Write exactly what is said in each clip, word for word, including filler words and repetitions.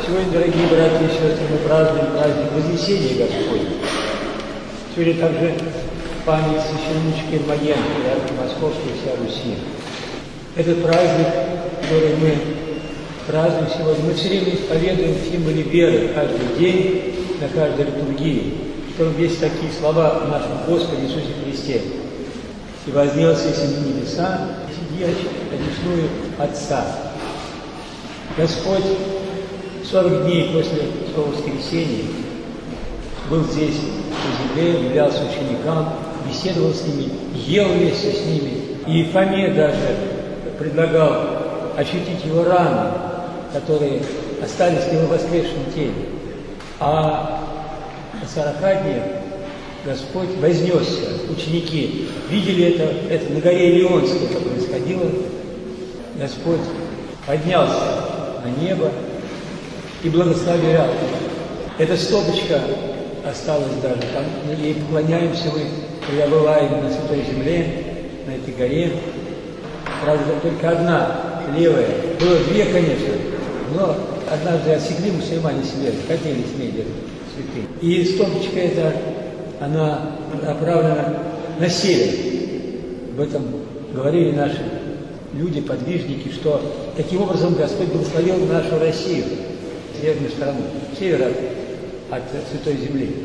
Сегодня, дорогие братья и сестры, мы празднуем праздник Вознесения Господня. Сегодня также память священнички Ирмогенки, Московской и вся Руси. Этот праздник, который мы празднуем сегодня, мы все время исповедуем символы веры каждый день, на каждой литургии. Что есть такие слова о нашем Господе Иисусе Христе. «И вознесся из небеса, сидящий одесную Отца». Господь сорок дней после своего воскресения был здесь, на земле, являлся ученикам, беседовал с ними, ел вместе с ними. И Фоме даже предлагал ощутить его раны, которые остались в его воскресшем теле. А на сорока днях Господь вознесся. Ученики видели это, это на горе Илионской, это происходило. Господь поднялся на небо и благословлял. Эта стопочка осталась даже там, ей поклоняемся мы, когда бываем на Святой Земле, на этой горе. Правда, только одна, левая. Было две, конечно, но однажды отсекли мусульмане себе, хотели снять эту святыню. И стопочка эта, она направлена на север. Об этом говорили наши люди, подвижники, что таким образом Господь благословил нашу Россию, северную страну, север от, от Святой Земли.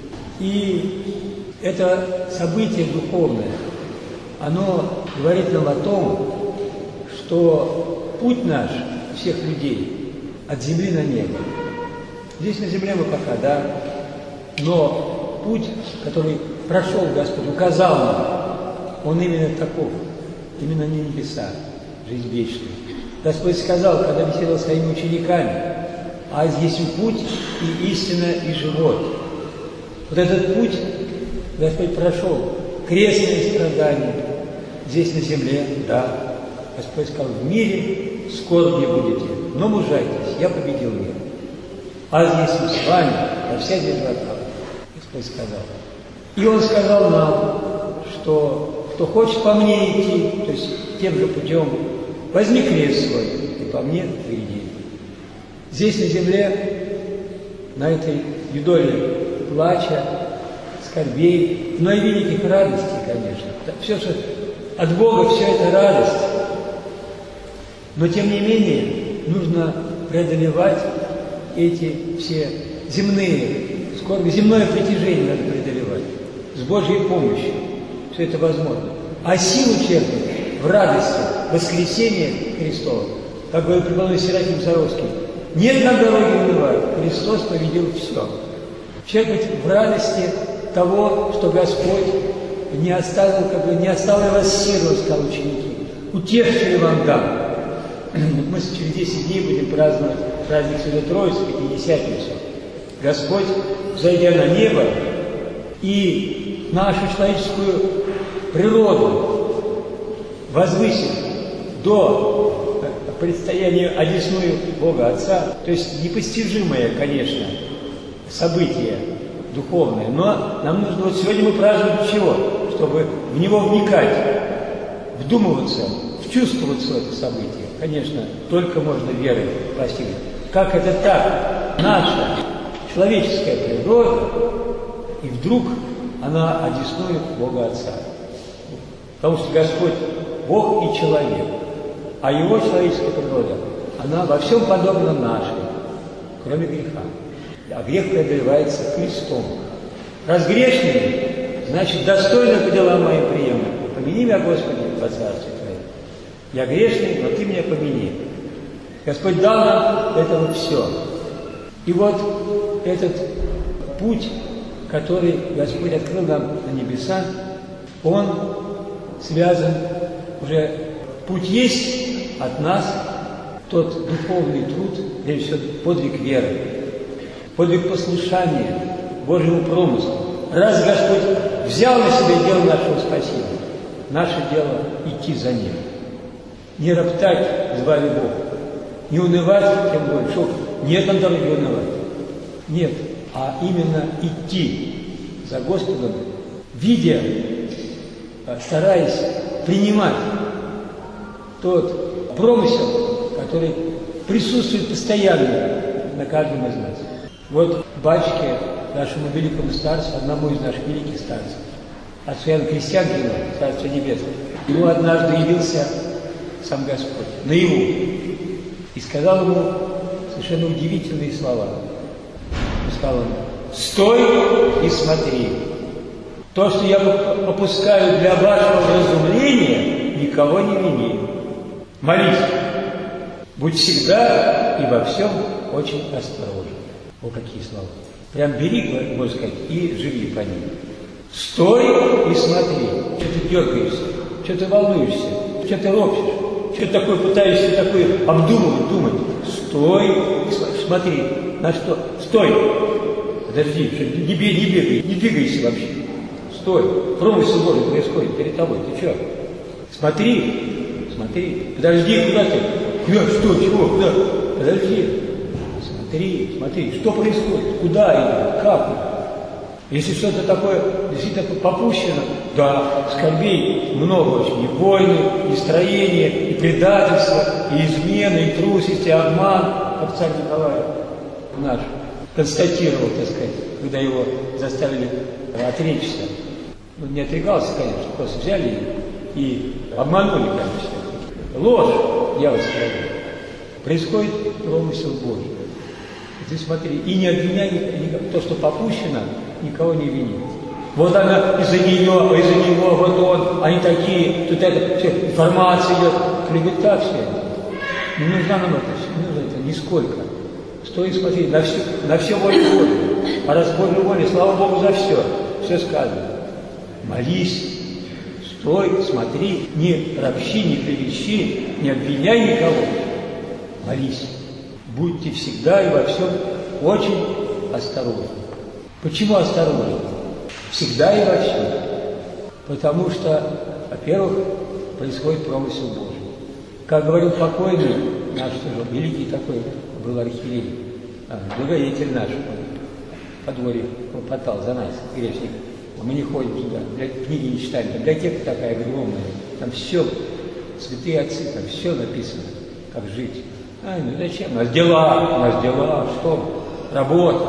И это событие духовное, оно говорит нам о том, что путь наш, всех людей, от земли на небо. Здесь на земле мы пока, да, но путь, который прошел Господь, указал нам, он именно таков, именно не небеса, жизнь вечная. Господь сказал, когда беседовал с своими учениками: а здесь и путь, и истина, и живот. Вот этот путь Господь прошел, крестные страдания, здесь на земле, да. Господь сказал: в мире скорби будете, но мужайтесь, я победил мир. А здесь и с вами, во всяких вратах, Господь сказал. И Он сказал нам, что кто хочет по мне идти, то есть тем же путем, возьми крест свой и по мне иди. Здесь на земле, на этой юдоле плача, скорбей, но и великих радостей, конечно. Все, что от Бога, все это радость. Но тем не менее нужно преодолевать эти все земные скорби, земное притяжение надо преодолевать с Божьей помощью. Все это возможно. А силу черпать в радости воскресения Христова. Как говорил преподобный Серафим Саровский: нет на дороге унывать, Христос победил все. Черпать в радости того, что Господь не оставил, как бы, не оставил вас сирот, сказал ученики. Утешьте вам дам. Мы через десять дней будем праздновать праздник Святой Троицы, Пятидесятницу. Господь, зайдя на небо и нашу человеческую природу возвысив до предстояния одесную Бога Отца, то есть непостижимое, конечно, событие духовное, но нам нужно, вот сегодня мы празднуем чего? Чтобы в него вникать, вдумываться, вчувствоваться в это событие. Конечно, только можно верой постигнуть. Как это так? Наша человеческая природа, и вдруг она одесную Бога Отца. Потому что Господь Бог и человек, а Его человеческая природа, она во всем подобна нашей, кроме греха. А грех преодолевается крестом. Раз грешный, значит, достойно по делам моим приемлем. Помяни меня, Господи, во Царстве Твоем. Я грешный, но Ты меня помяни. Господь дал нам это вот все. И вот этот путь, который Господь открыл нам на небеса, он связан уже, путь есть от нас, тот духовный труд, прежде всего подвиг веры, подвиг послушания Божьему промыслу. Раз Господь взял на себя дело нашего спасения, наше дело идти за Ним. Не роптать, звали Бог, не унывать, тем более, что нет на дороге унывать. Нет, а именно идти за Господом, видя, стараясь принимать тот промысел, который присутствует постоянно на каждом из нас. Вот батюшке, нашему великому старцу, одному из наших великих старцев, отцу Иоанну Крестьянкину, Царство Небесное, ему однажды явился сам Господь, наяву, и сказал ему совершенно удивительные слова. Он сказал ему: «Стой и смотри. То, что я попускаю для вашего вразумления, никого не вини. Молись. Будь всегда и во всем очень осторожен». О, какие слова. Прям бери, можно сказать, и живи по ним. Стой и смотри. Что ты дергаешься? Что ты волнуешься? Что ты ропщешь? Что ты такое пытаешься такое обдумывать, думать? Стой и смотри. На что? Стой! Подожди, не бей, не бегай, не двигайся вообще. Стой. Промысел Божий происходит перед тобой. Ты что? Смотри, смотри. Подожди, куда ты? Куда? Что? Чего? Куда? Подожди. Смотри, смотри, что происходит? Куда идет? Как идет? Если что-то такое действительно попущено, да, скорбей много очень. И войны, и строения, и предательство, и измены, и трусость, и обман, как царь Николай наш констатировал, так сказать, когда его заставили отречься. Ну, не отрекался, конечно, просто взяли и обманули, конечно. Ложь, дьявольская ложь. Происходит промысел Божий. Ты смотри, и не обвиняй то, что попущено, никого не вини. Вот она из-за нее, из-за него, вот он, они такие, тут это, все, информация идет. Говорит, так все. Не нужна нам это, не нужно это нисколько. Стой и смотри, на все, на все волю Божию. А раз Божья воля, слава Богу за все, все сказано. Молись, стой, смотри, не ропщи, не клевещи, не обвиняй никого. Молись. Будьте всегда и во всем очень осторожны. Почему осторожны? Всегда и во всем. Потому что, во-первых, происходит промысел Божий. Как говорил покойный наш тоже, великий такой был архиерей, а, благодетель наш, по дворе хлопотал за нас, грешник. Мы не ходим туда, книги не читаем, библиотека такая огромная, там все, святые отцы, там все написано, как жить. А, ну зачем? У нас дела, у нас дела, что? Работа.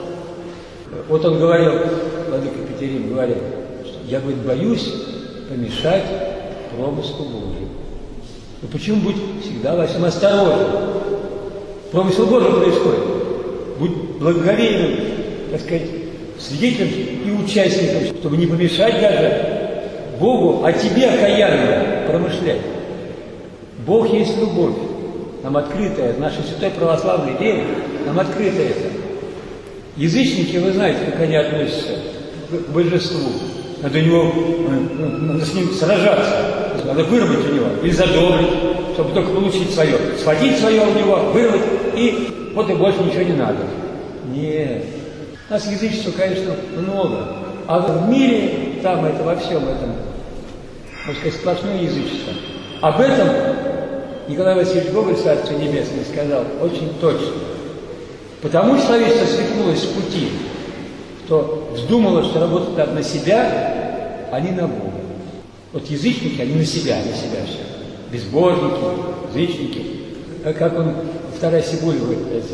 Вот он говорил, владыка Екатерин говорил, что я, говорит, боюсь помешать промыслу Божию. Но почему быть всегда во всем осторожным? Промысел Божий происходит. Будь благоговейным, так сказать, свидетелем и участником, чтобы не помешать даже Богу, а тебе, окаянно, промышлять. Бог есть любовь. Нам открытая, нашей святой православной вере, нам открыто это. Язычники, вы знаете, как они относятся к божеству. Надо, у него, надо с ним сражаться, надо вырвать у него или задобрить, чтобы только получить свое. Схватить свое у него, вырвать, и вот и больше ничего не надо. Нет. У нас язычества, конечно, много. А в мире, там это, во всем этом, можно сказать, сплошное язычество. Об этом Николай Васильевич Гоголь, Царство Небесное, сказал очень точно. Потому что человечество свихнулось с пути, что вздумало, что работать надо на себя, а не на Бога. Вот язычники, они на себя, на себя все. Безбожники, язычники. Как он в Тарасе Бульбе говорит,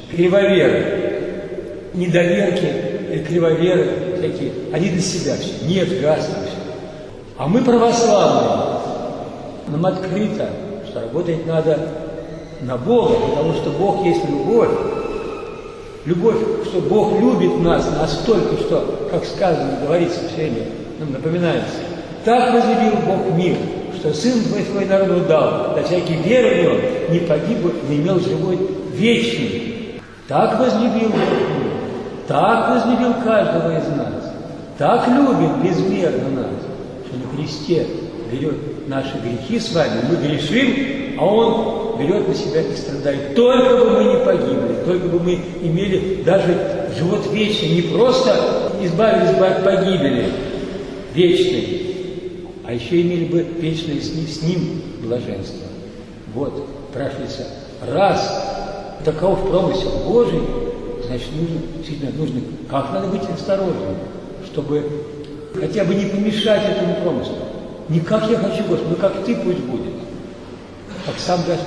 кривоверы, недоверки, кривоверы такие, они на себя все. Нет, газ там все. А мы православные, нам открыто, что работать надо на Бога, потому что Бог есть любовь. Любовь, что Бог любит нас настолько, что, как сказано, говорится все время, нам напоминается. Так возлюбил Бог мир, что Сын Твой свой народу дал, да всякий веры в Него не погиб, но имел живой вечный. Так возлюбил Бог мир, так возлюбил каждого из нас, так любит безмерно нас, что на кресте берет наши грехи с вами, мы грешим, а Он берет на себя и страдает. Только бы мы не погибли, только бы мы имели даже живот вечный, не просто избавились бы от погибели вечной, а еще имели бы вечное с ним, с ним блаженство. Вот, спрашивается, раз таков промысел Божий, значит, нужно, действительно, нужно, как надо быть осторожным, чтобы хотя бы не помешать этому промыслу. Не как я хочу, Господи, но как Ты пусть будет. Как сам Господь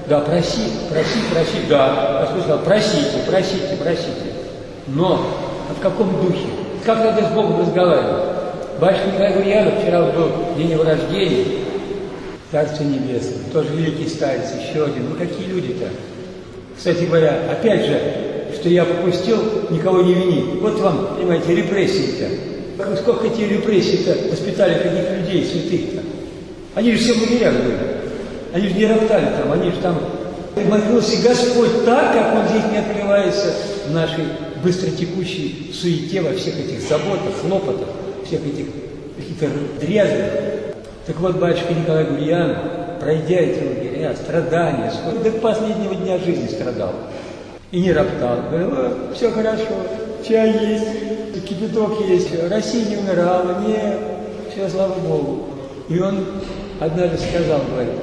да, проси, проси, проси, да. Господь сказал, просите, просите, просите. Но а в каком духе? Как надо с Богом разговаривать? Батюшка Николай Гурьянов вчера был день его рождения, Царство Небесное, тоже великий старец, еще один. Ну какие люди-то? Кстати говоря, опять же, что я попустил, никого не вини. Вот вам, понимаете, репрессии-то. Сколько эти репрессии-то воспитали каких людей, святых-то? Они же все в лагерях были. Они же не роптали там, они же там... Молился Господь так, как Он здесь не открывается в нашей быстротекущей суете, во всех этих заботах, хлопотах, всех этих каких-то дрязгах. Так вот, батюшка Николай Гурьянов, пройдя эти лагеря, страдания, сколько, до последнего дня жизни страдал. И не роптал. Говорил, все хорошо, чай есть, кипяток есть, Россия не умирала, нет, все, слава Богу. И он однажды сказал, говорит,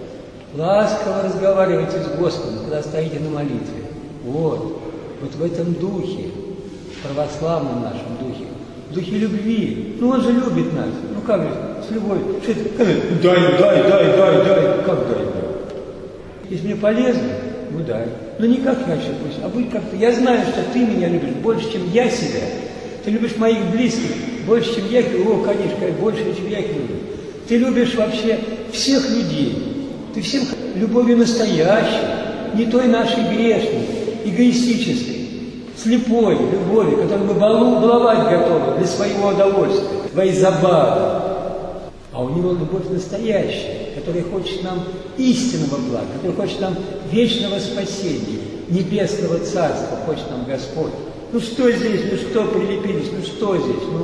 ласково разговаривайте с Господом, когда стоите на молитве. Вот, вот в этом духе, православном нашем духе, в духе любви. Ну он же любит нас. Ну как же, с любовью. Что это? Дай, дай, дай, дай, дай. Как дай, дай? Если мне полезно, ну дай. Но не как я сейчас пусть, а будь как-то. Я знаю, что ты меня любишь больше, чем я себя. Ты любишь моих близких больше, чем я их люблю. О, конечно, больше, чем я их люблю. Ты любишь вообще всех людей. Ты всем любовью настоящей, не той нашей грешной, эгоистической, слепой любовью, которую мы баловать готовы для своего удовольствия, твоей забавы. А у него любовь настоящая, которая хочет нам истинного блага, которая хочет нам вечного спасения, небесного царства, хочет нам Господь. Ну что здесь, ну что прилепились, ну что здесь, ну,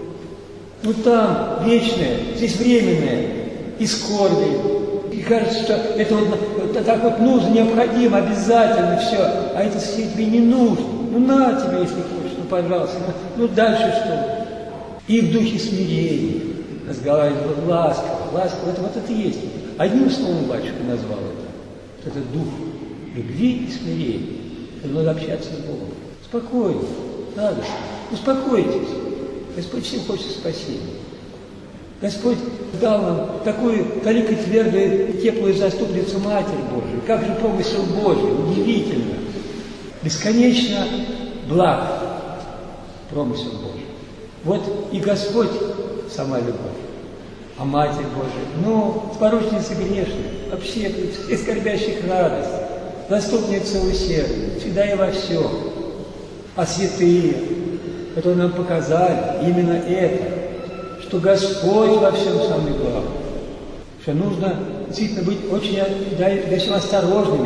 ну там вечное, здесь временное, и скорби. И кажется, что это вот так вот нужно, необходимо, обязательно все, а это все тебе не нужно. Ну на тебе, если хочешь, ну пожалуйста, ну, ну дальше что? И в духе смирения разговаривать ласково, ласково, это вот это и есть. Одним словом батюшка назвал это. Это дух любви и смирения. Это надо общаться с Богом. Спокойно, радостно, успокойтесь. Господь всем хочет спасения. Господь дал нам такую великую, твердую, теплую заступницу Матерь Божию. Как же помысел Божий, удивительно. Бесконечно благ промысел Божий. Вот и Господь сама любовь, а Матерь Божия, ну, поручница грешная, вообще всех скорбящих радость, заступница усердия, всегда и во всем. А святые, которые нам показали именно это, что Господь во всем самый главный, что нужно действительно быть очень да, да, всем осторожными.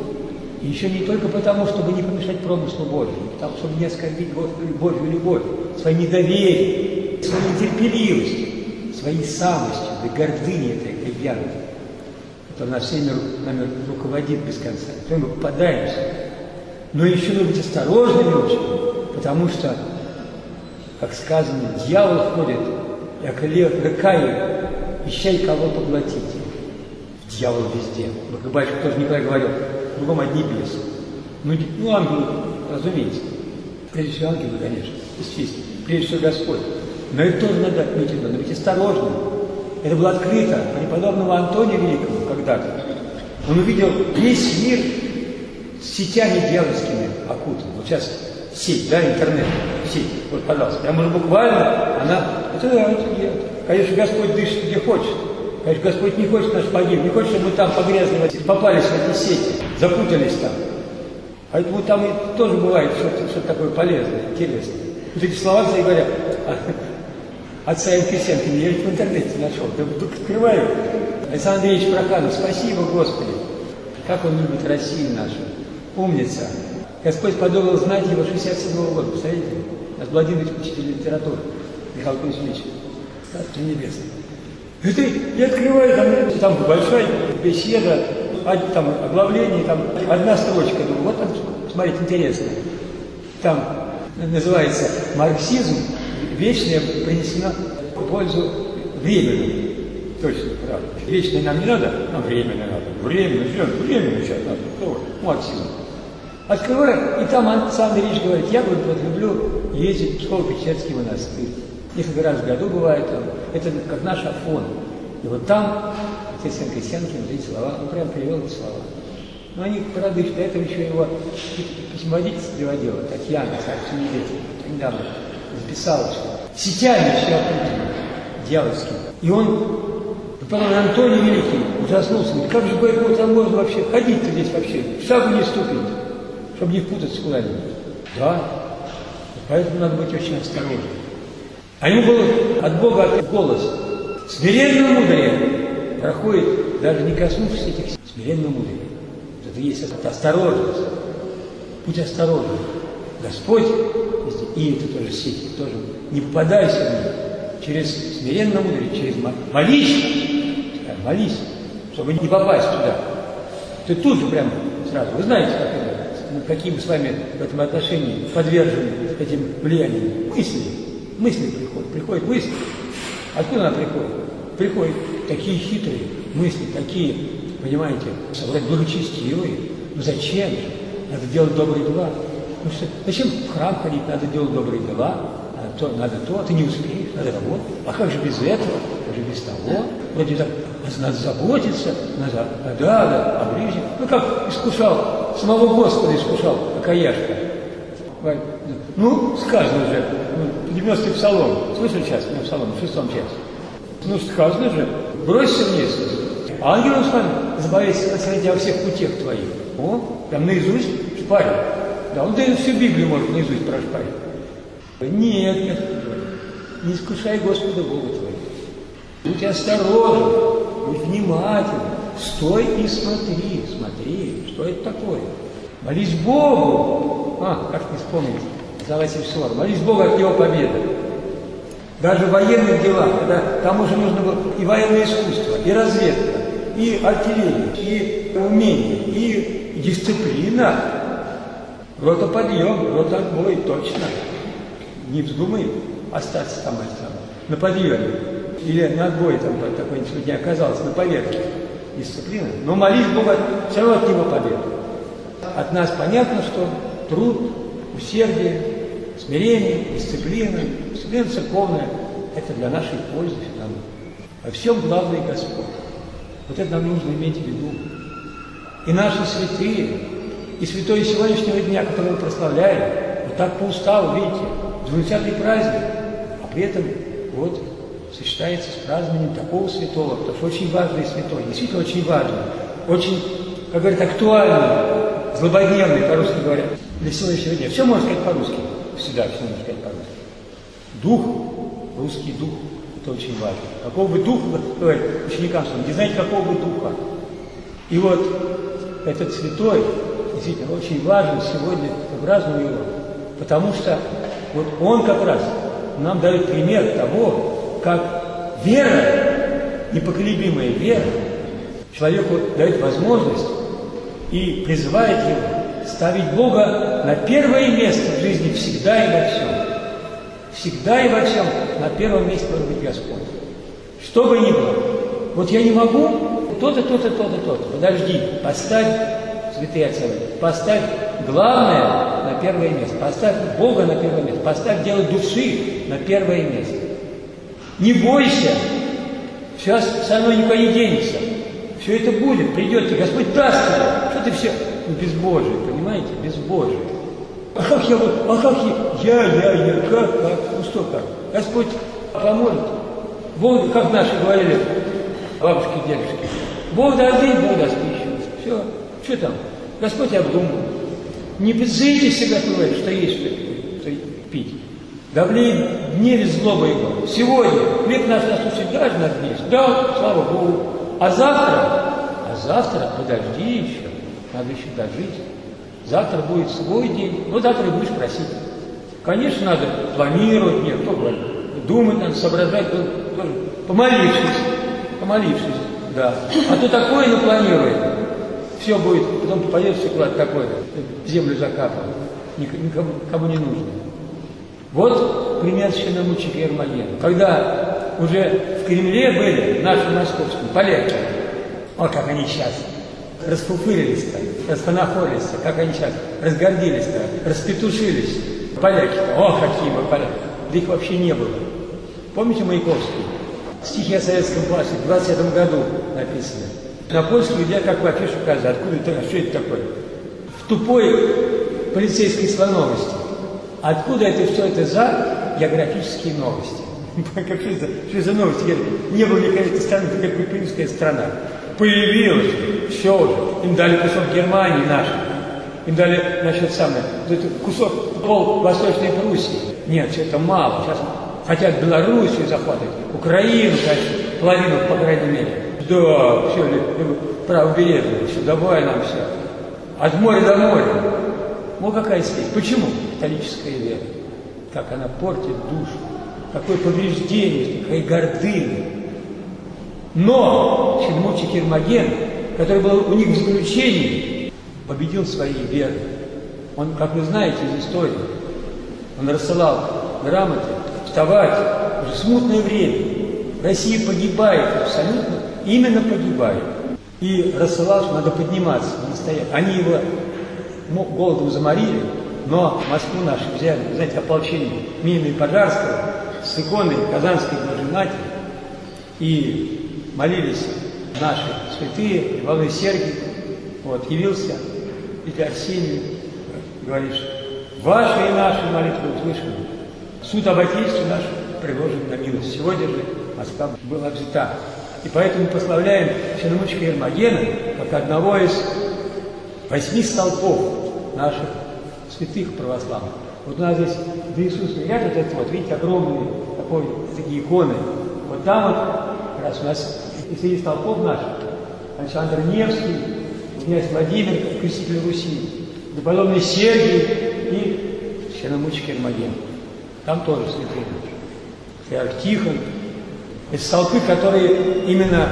И еще не только потому, чтобы не помешать промыслу Божьему, потому чтобы не оскорбить Божью любовь, своим недоверием, своей нетерпеливостью, своей самостью, да гордыней этой львяной, которая нас всеми нами руководит без конца, в которой мы попадаемся. Но еще нужно быть осторожными очень, потому что, как сказано, дьявол ходит, як лев рыкает, ищай кого поглотить. Дьявол везде. Вот батюшка тоже Николай говорил, кругом одни бесы. Ну, ну, ангелы, разумеется. Прежде всего ангелы, конечно, естественно. Прежде всего Господь. Но это тоже надо отметить, надо быть осторожным. Это было открыто преподобному Антонию Великому когда-то. Он увидел весь мир с сетями дьявольскими окутан. Вот сейчас сеть, да, интернет, сеть. Вот, пожалуйста. Прямо уже буквально она... Это, это, это. Конечно, Господь дышит где хочет. Конечно, Господь не хочет нас погибнуть, не хочет, чтобы мы там погрязли, попались в эти сети, запутались там. Поэтому там и тоже бывает что-то, что-то такое полезное, интересное. Вот эти слова, кстати говоря, отца Евкисенкина, я ведь в интернете нашел, да вдруг открываю. Александр Андреевич Проханов, спасибо, Господи, как он любит Россию нашу, умница. Господь подобрал знать его шестьдесят седьмого года, представляете? Наш Владимир учитель литературы, Михаил Кузьмич, Царство Небесное. И ты и открываешь, там, там большая беседа, там оглавление, там одна строчка, думаю, вот там, смотрите, интересно. Там называется «Марксизм вечное принесено в пользу временного». Точно, правда. Вечное нам не надо, нам временное надо. Временно, временно сейчас надо. Марксизм. Открываю, и там Александр Ильич говорит, я говорит, вот люблю ездить в Псково-Печерский монастырь. Несколько раз в году бывает там. Это как наш Афон. И вот там отец Янка Сенкин, эти слова, он прям привел эти слова. Но они, правда, до этого еще его письмоводительство приводила, Татьяна, царь недавно записала, что сетями все опутано, дьявольским. И он, потом Антоний Великий, ужаснулся, говорит, как же, говорит, вот там можно вообще ходить-то здесь вообще, шагу не ступить, чтобы не впутаться куда-нибудь. Да, поэтому надо быть очень осторожным. А ему был от Бога голос, смиренно мудрее, проходит, даже не коснувшись этих смиренно мудрее. Это есть это осторожность. Будь осторожен. Господь, и это тоже сеть, тоже не попадайся в них. Через смиренно мудрее, через молись, молись, чтобы не попасть туда. Ты тут же прямо сразу. Вы знаете, как это, какие мы с вами в этом отношении подвержены этим влияниям. Мысли. Мысли приходят. Приходят мысли. Откуда она приходит? Приходят такие хитрые мысли, такие, понимаете, вроде благочестивые. Ну зачем же? Надо делать добрые дела. Ну что, зачем в храм ходить? Надо делать добрые дела. Надо то, надо то, а ты не успеешь, надо работать. А как же без этого? Как же без того? Вроде так, надо заботиться, надо, да, да, о ближнем. Ну как искушал, самого Господа искушал, окаяшка. Ну, сказано же, девяностый псалом, слышали сейчас, у меня псалом, в шестом часе. Ну, сказано же, бросься вниз. Ангелом с вами забавится среди во всех путях твоих. О, прям наизусть шпарил. Да, он даже всю Библию может наизусть прошпарить. Нет, нет, не искушай Господа Бога твоего. Будь осторожен, будь внимателен, стой и смотри, смотри, что это такое. Молись Богу. А, как не вспомнить, Заласий Шор. Молись Богу, от Него победа. Даже в военных делах, когда там уже нужно было и военное искусство, и разведка, и артиллерия, и умение, и дисциплина. Рота подъем, рота отбой, точно. Не вздумай остаться там, там на подъеме. Или на отбое там такой-нибудь не оказался, на поверке. Дисциплина. Но молись Богу, все равно от Него победа. От нас понятно, что труд, усердие, смирение, дисциплина, дисциплина церковная – это для нашей пользы. Во всем главный Господь. Вот это нам нужно иметь в виду. И наши святые, и святое сегодняшнего дня, который мы прославляем, вот так по уставу, видите, двадцатый праздник, а при этом вот сочетается с празднованием такого святого, потому что очень важный святой, действительно очень важный, очень, как говорят, актуальный, злободневный, по-русски говорят, для сегодняшнего дня. Все можно сказать по-русски, всегда все можно сказать по-русски. Дух, русский дух, это очень важно. Какого бы духа, говорят ученикам, что не знаете, какого бы духа. И вот этот святой, действительно, очень важен сегодня, как празднуем его, потому что вот он как раз нам дает пример того, как вера, непоколебимая вера, человеку дает возможность и призывает его ставить Бога на первое место в жизни всегда и во всем. Всегда и во всем на первом месте должен быть Господь. Что бы ни было. Вот я не могу, то-то, то-то, то-то, то-то. Подожди, поставь, святые отцы, поставь главное на первое место. Поставь Бога на первое место. Поставь дело души на первое место. Не бойся. Сейчас со мной никуда не денется. Все это будет, придет, и Господь даст тебе. Что ты все? Ну, безбожие, понимаете? Безбожие. А как я вот, а как я, я, я, я, как, как? Ну что как? Господь поможет. Бог, как наши говорили, бабушки и дедушки, Бог даст день, Бог даст пищу. Все, что там? Господь обдумал. Не зрите себя, говорит, что есть что, что пить. Давлей дневе злоба его. Сегодня хлеб наш насущный каждый нас есть. Да, слава Богу. А завтра, а завтра, подожди еще, надо еще дожить. Завтра будет свой день, ну завтра и будешь просить. Конечно, надо планировать, нет, кто говорит, думать надо, соображать, тоже, помолившись, помолившись, да. А то такое напланирует, все будет, потом поедешь куда-то такое, в землю закапывать, никому, никому не нужно. Вот пример священномученика Ермолена. Когда уже в Кремле были, в нашем московском, поляки, о, как они сейчас расфуфырились-то, расфанахорились-то, как они сейчас разгордились-то, распетушились. Поляки-то, о, какие мы поляки, да их вообще не было. Помните Маяковский? Стихи о советском классе в двадцатом году написаны. На польском я как в афише указываю, откуда это, что это такое? В тупой полицейской слоновости. Откуда это, что это за географические новости? Что это, что за новости? Не было никакой этой страны, это как украинская страна. Появилась, все уже. Им дали кусок Германии нашей. Им дали, значит, самое, кусок, пол Восточной Пруссии. Нет, все это мало. Сейчас хотят Белоруссию захватывать, Украину, конечно, половину, по крайней мере. Да, все, правобережное, все, давай нам все. От моря до моря. Вот какая связь. Почему? Католическая вера. Как она портит душу. Какое повреждение, какая гордыня. Но Челмучик Ермоген, который был у них в заключении, победил своей верой. Он, как вы знаете из истории, он рассылал грамоты, вставать, уже смутное время. Россия погибает абсолютно, именно погибает. И рассылал, что надо подниматься, не стоять. Они его голодом заморили, но Москву нашу взяли, знаете, ополчение Минина и Пожарского с иконой Казанской Божьей Матери и молились наши святые, Иван Сергий, вот, явился Петр Арсений, говоришь, ваши и наши молитвы услышаны. Суд об Отечестве наш приложен на милость. Сегодня же Москва была взята. И поэтому прославляем Челмучика Ермогена как одного из восьми столпов наших святых православных. Вот у нас здесь до Иисуса ряд вот это вот, видите, огромные такой, такие иконы. Вот там вот, как раз у нас среди столпов наших Александр Невский, князь Владимир, креститель Руси, преподобный Сергий и Челмучик Ермоген. Там тоже святые наши. Патриарх Тихон. Это столпы, которые именно,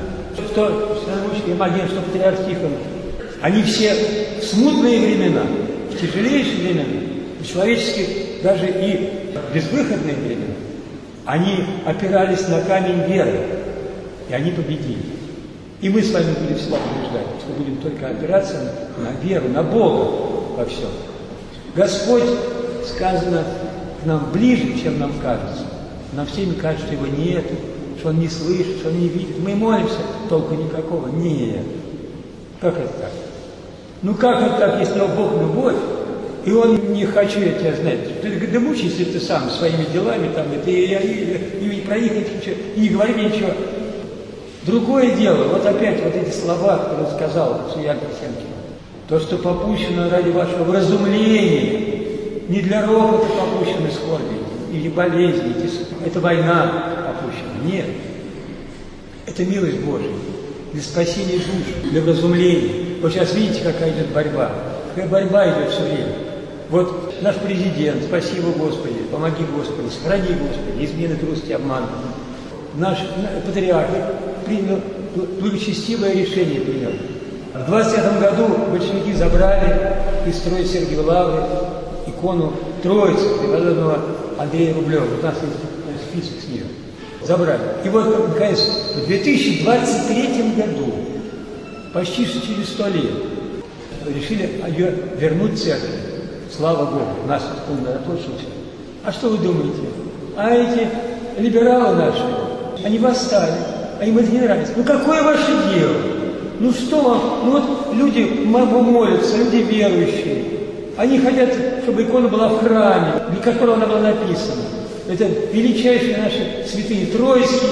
что Челмучик Ермоген, что Патриарх Тихон, они все в смутные времена, в тяжелейшие времена, в человеческих, даже и безвыходные времена, они опирались на камень веры, и они победили. И мы с вами будем всегда побеждать, что будем только опираться на веру, на Бога во всем. Господь, сказано, к нам ближе, чем нам кажется. Нам всеми кажется, что его нет, что он не слышит, что он не видит. Мы молимся, толку никакого. Нет. Как это так? Ну как это так, если Бог любовь, и он не хочу я тебя знать. Ты да мучайся ты сам своими делами, там, и, и, и, и, и про них ничего, и не говори ничего. Другое дело, вот опять вот эти слова, которые он сказал, Суян Красенкин. То, что попущено ради вашего вразумления, не для ропота попущены скорби, или болезни, это война попущена. Нет. Это милость Божия. Для спасения душ, для вразумления. Вот сейчас видите, какая идет борьба. Какая борьба идет все время. Вот наш президент, спасибо Господи, помоги Господи, сохрани Господи, измены, трусости, обман. Наш патриарх принял благочестивое решение. Принял. В двадцать пятом году большевики забрали из строя Сергиевой Лавры икону Троицы, преподобного Андрея Рублева. У нас есть список с нее. Забрали. И вот, наконец, в две тысячи двадцать третьем году, почти через сто лет, решили ее вернуть в церковь. Слава Богу, нас отошли. А что вы думаете? А эти либералы наши, они восстали, а им это не нравится. Ну какое ваше дело? Ну что вам? Ну вот люди молятся, люди верующие. Они хотят, чтобы икона была в храме, для которого она была написана. Это величайший наш святый Троицкий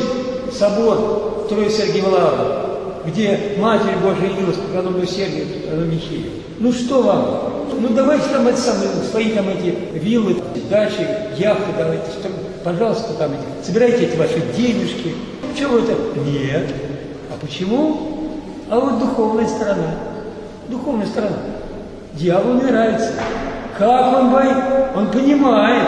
собор Троицы-Сергиевой Лавры, где Матерь Божия явилась к преподобному Сергию, к преподобному Михею. Ну что вам? Ну давайте там это самое, свои там эти виллы, дачи, яхты, давайте, что, пожалуйста, там эти, собирайте эти ваши денежки. Чего это? Нет. А почему? А вот духовная сторона. Духовная сторона. Дьяволу не нравится. Как он боит? Он понимает.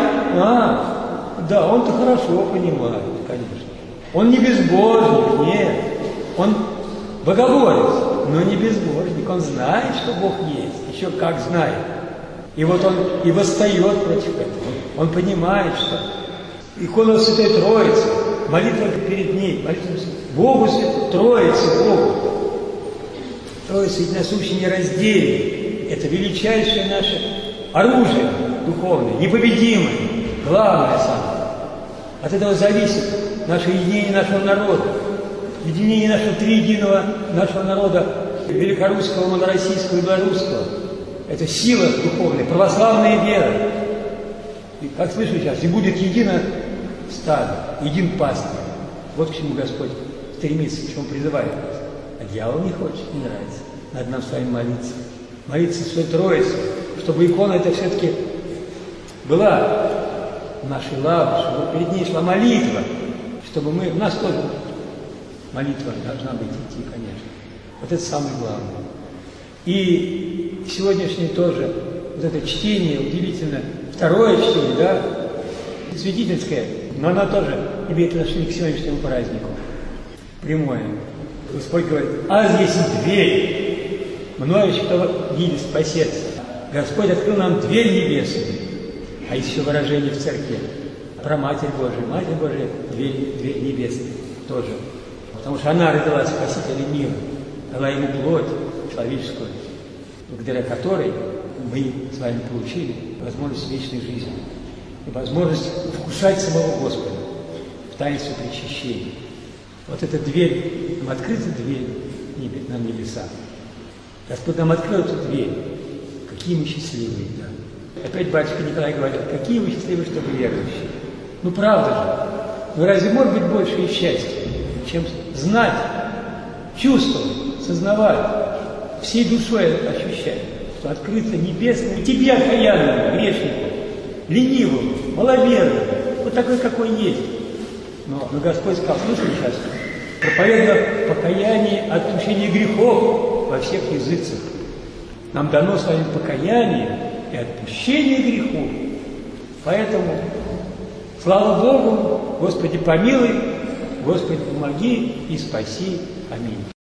А, да, он-то хорошо понимает, конечно. Он не безбожник, нет. Он богоборец, но не безбожник. Он знает, что Бог есть, еще как знает. И вот он и восстает против этого. Он понимает, что икона Святой Троицы, молитва перед ней, молитва Богу Святой Троице, Богу. Троица единосущая, нераздельная. Это величайшее наше оружие духовное, непобедимое, главное самое. От этого зависит наше единение нашего народа. единение нашего триединого нашего народа, великорусского, малороссийского и белорусского. Это сила духовная, православная вера. И как слышу сейчас, и будет едино стадо, един пастырь. Вот к чему Господь стремится, к чему призывает нас. А дьявол не хочет, не нравится. Надо нам с вами молиться. Молиться Святой Троице, чтобы икона это все-таки была в нашей лавре, чтобы перед ней шла молитва, чтобы мы, у нас тоже молитва должна быть идти, конечно. Вот это самое главное. И сегодняшнее тоже, вот это чтение, удивительно, второе чтение, да, святительское, но оно тоже имеет отношение к сегодняшнему празднику. Прямое. Господь говорит, а здесь дверь. Мною, кто видит, спасется. Господь открыл нам дверь небесную. А есть еще выражение в церкви про Матерь Божию. Матерь Божия, дверь, дверь небесная тоже. Потому что она родила Спасителя мира, дала ему плоть человеческую, благодаря которой мы с вами получили возможность вечной жизни и возможность вкушать самого Господа в таинстве причащения. Вот эта дверь, нам открыта дверь на небеса. Господь нам открыл эту дверь. Какие мы счастливые, да. Опять батюшка Николай говорил, какие вы счастливые, что вы верующие. Ну правда же. Ну разве может быть большее счастье, чем знать, чувствовать, сознавать, всей душой ощущать, что открыто небесное и тебе, окаянному, грешнику, ленивому, маловерному, вот такой, какой есть. Но, но Господь сказал, слушай сейчас, проповедано покаяние, отпущение грехов во всех языцах. Нам дано с вами покаяние и отпущение грехов. Поэтому, слава Богу, Господи помилуй, Господи помоги и спаси. Аминь.